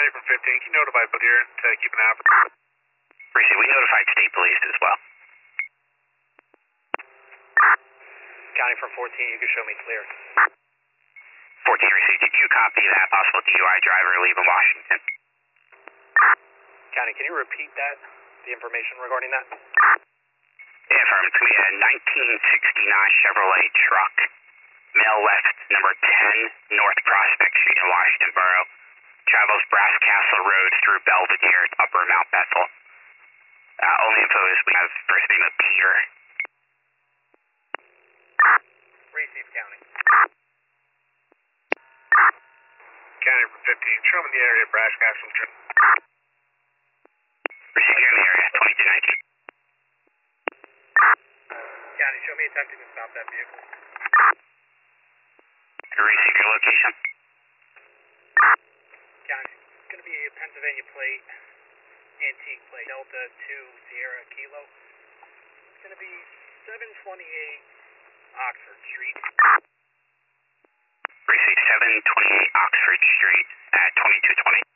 County from 15, can you notify both here to keep an eye out? Received. We notified state police as well. County from 14, you can show me clear. 14 received. Did you copy that possible DUI driver leaving Washington? County, can you repeat that, the information regarding that? Yeah, affirmative. It's going to be a 1969 Chevrolet truck. Male left, number 10, North Prospect Street in Washington Borough. Travels Brass Castle Road through Belvedere to Upper Mount Bethel. Only info is we have first name of Peter. Received, County. County from 15, show me the area of Brass Castle. Received, you're in the area, 2219. County, show me attempting to stop that vehicle. Receive your location. County, it's going to be a Pennsylvania plate, antique plate, Delta 2 Sierra Kilo. It's going to be 728 Oxford Street. Receive 728 Oxford Street at 2220.